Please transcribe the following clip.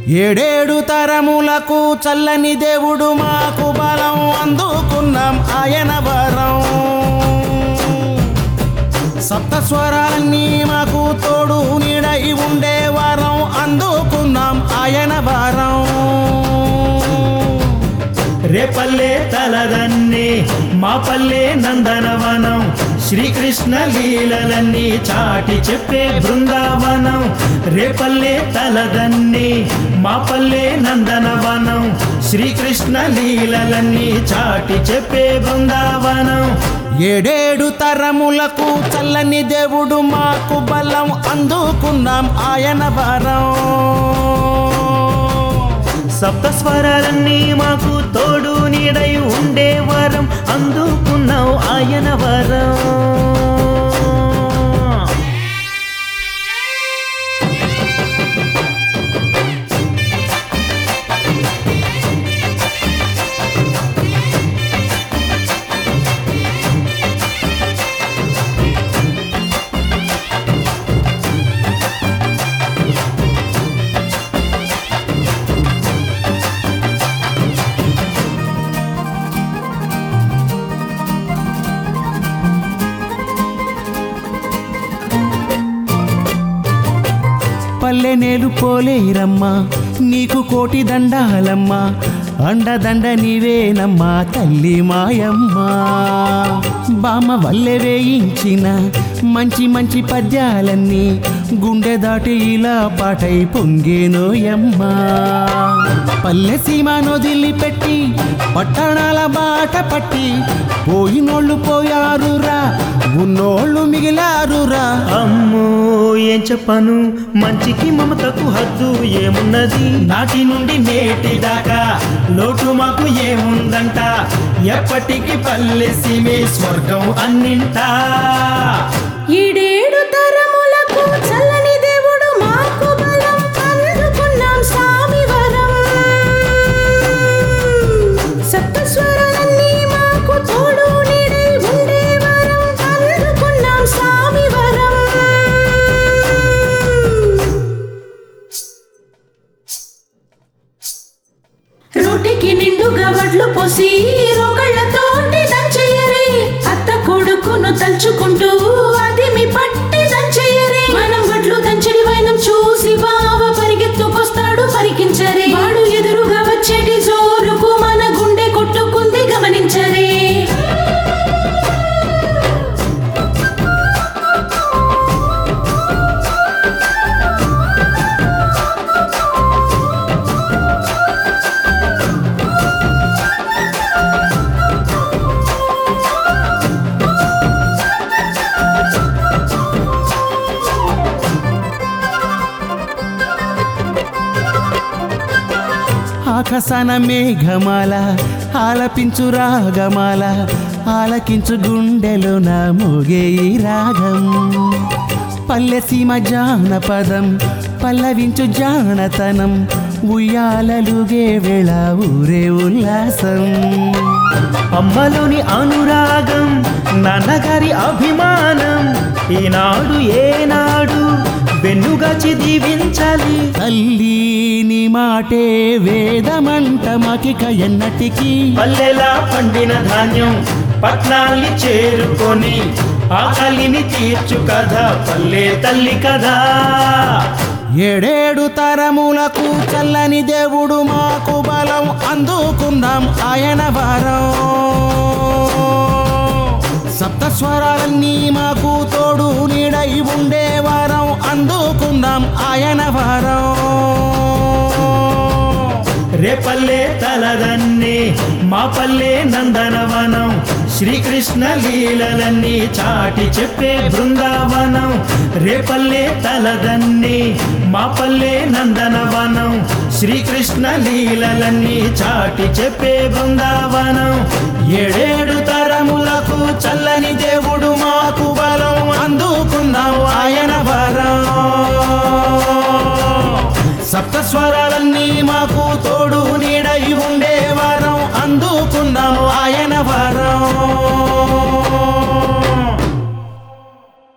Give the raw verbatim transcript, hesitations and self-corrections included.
ఏడేడు తరములకు చల్లని దేవుడు మాకు బలం అందుకున్నాం ఆయన వరం. సప్త స్వరాలన్నీ మాకు తోడు నీడై ఉండే వరం అందుకున్నాం ఆయన వరం. రేపల్లె తలదన్నే మా పల్లె నందనవనం, శ్రీకృష్ణ లీలలన్నీ చాటి చెప్పే బృందావనం. రేపల్లె తలదన్నే మా పల్లె నందనవనం, శ్రీకృష్ణ లీలలన్నీ చాటి చెప్పే బృందావనం. ఏడేడు తరములకు చల్లని దేవుడు మాకు బలం అందుకున్నాం ఆయన వరం. సప్త స్వరాలన్నీ మాకు తోడు నీడై ఉండే వరం అందుకున్నావు ఆయన వరం. పల్లె నేలు పోలేరమ్మా నీకు కోటి దండాలమ్మా, అండదండ నీవేనమ్మా తల్లి మాయమ్మా. బామ వల్లె వేయించిన మంచి మంచి పద్యాలన్నీ గుండె దాటి ఇలా పాటై పొంగేనోయమ్మా. పల్లె సీమ నొదిలి పెట్టి పట్టణాల బాట పట్టి పోయినోళ్ళు పోయారురా, ఉన్నోళ్ళు మిగిలారురా. అమ్మో ఏం చెప్పను మంచికి మమతకు హద్దు ఏమున్నది, నాటి నుండి నేటి దాకా లోటు మాకు ఏముందంట, ఎప్పటికి పల్లె సీమే స్వర్గం అన్నింటా. ఏడేడు తరములకు చల్లని దేవుడు మాకు బలం అందుకున్నాం స్వామి వరం. సప్త స్వరాలన్నీ మాకు తోడు నీడై ఉండే వరం అందుకున్నాం స్వామి వరం. రోటికి నిండుగా వడ్లు పోసి రోగళ్ళతోటి దంచెయ్యరే, అత్త కొడుకును తలుచుకుంటూ అది మీ పట్టి దంచెయ్యరే. మనం వడ్లు దంచడి వైనం చూసి బావ పరిగెత్తుకొస్తాడు పరికించరే, వాడు ఎదురుగా వచ్చేటి జోరుకు మన గుండె కొట్టుకుంది గమనించరే. ఆకాశాన మేఘమాల ఆలపించు రాగమాల, ఆలకించు గుండెలో నా మోగే ఈ రాగం. పల్లె సీమ జానపదం పల్లవించు జానతనం, ఉయ్యాలలుగే వేళ ఊరే ఉల్లాసం. అమ్మలోని అనురాగం నాన్నగారి అభిమానం, ఈనాడు ఏనాడు వెన్నుగాచి దీవించాలి. తల్లి నీ మాటే వేదమంట మాకిక ఎన్నటికి, పల్లెలా పండిన ధాన్యం పట్నాల్ని చేరుకొని ఆకలిని తీర్చు కదా పల్లె తల్లి కదా. ఏడేడు తరములకు చల్లని దేవుడు మాకు బలం అందుకున్నాం ఆయన వరం. సప్త స్వరాలన్నీ మాకు తోడు నీడై ఉండే వరం అందుకున్నాం ఆయన వరం. రేపల్లె తలదన్నే మా పల్లె నందనవనం, శ్రీకృష్ణ లీలలన్నీ చాటి చెప్పే బృందావనం. రేపల్లె తలదన్నే మా పల్లె నందనవనం, శ్రీకృష్ణ లీలలన్నీ చాటి చెప్పే బృందావనం. ఏడేడు తరము